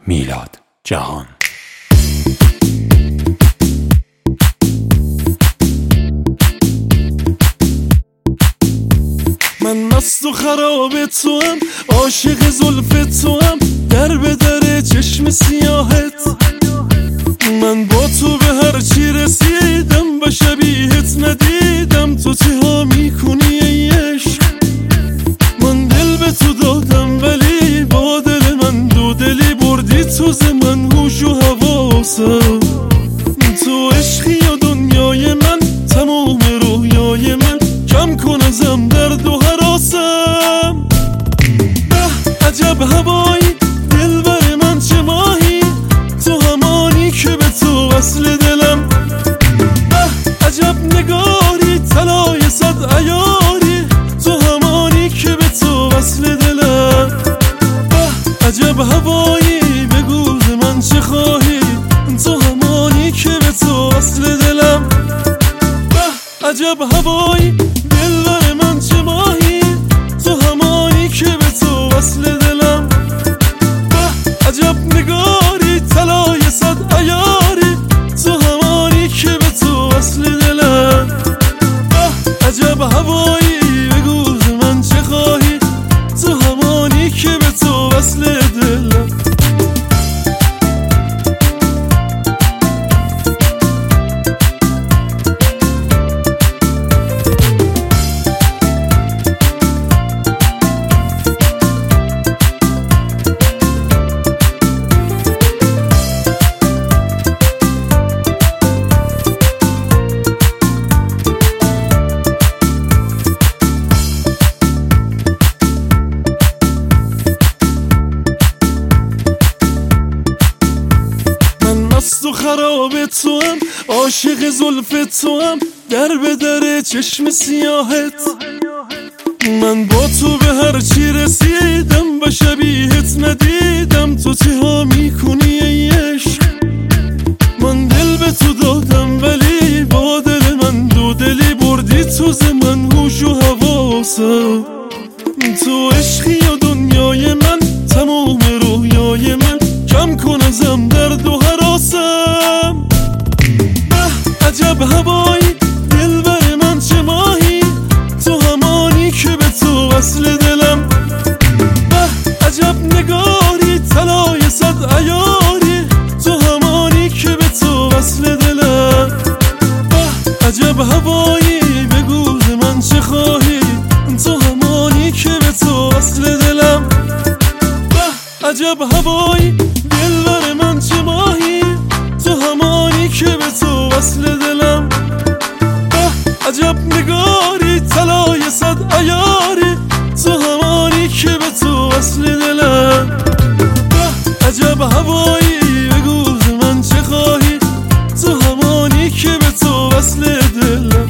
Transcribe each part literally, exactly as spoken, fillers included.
میلاد جهان. من مست و خراب تو هم، عاشق زلف تو هم، در به در چشم سیاهت. من با تو به هر چی رسیدم، به شبیهت ندیدم. تو چه ها میکنی ای عشق؟ من دل به تو دادم ولی با دل من دو دلی بردی تو ز من هوش و حواسم. تو عشقی و دنیای من، تمام رویای من، کم کن ازم درد و هراسم. به عجب هوایی دلبر من، چه ماهی تو همانی که به تو وصل دلم. به عجب نگاری طلای صد عیاری، تو همانی که به تو وصل دلم. به عجب هوایی بگو ز من چه خواهی، تو همانی که به تو وصل دلم. به عجب هوایی دلبر من، چه ماهی تو همانی که به تو وصل دلم. به عجب نگاری طلای صد عیاری، تو همانی که به تو وصل دلم. به عجب هوایی بگو ز من چه خواهی، تو همانی که به تو وصل دلم. مست و خراب تو هم، عاشق زلف تو هم، در به در چشم سیاهت. من با تو به هر چی رسیدم، به شبیهت ندیدم. تو چه ها میکنی ای عشق؟ من دل به تو دادم ولی با دل من دو دلی بردی تو ز من هوش و حواسم. تو عشقی و دنیای من، تمام رویای من، کم کن ازم درد و هراسم. به عجب هوایی دلبر من، چه ماهی تو همانی که به تو وصل دلم. به عجب نگاری طلای صد عیاری، تو همانی که به تو وصل دلم. به عجب هوایی بگو ز من چه خواهی، تو همانی که به تو وصل دلم. به عجب هوایی دلبر من، چه ماهی تو همانی که به تو وصل دلم. به عجب نگاری طلای صد عیاری، تو همانی که به تو وصل دلم. به عجب هوایی بگو ز من چه خواهی، تو همانی که به تو وصل دلم.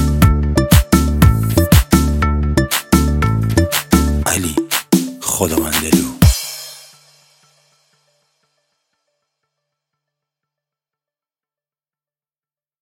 خدا من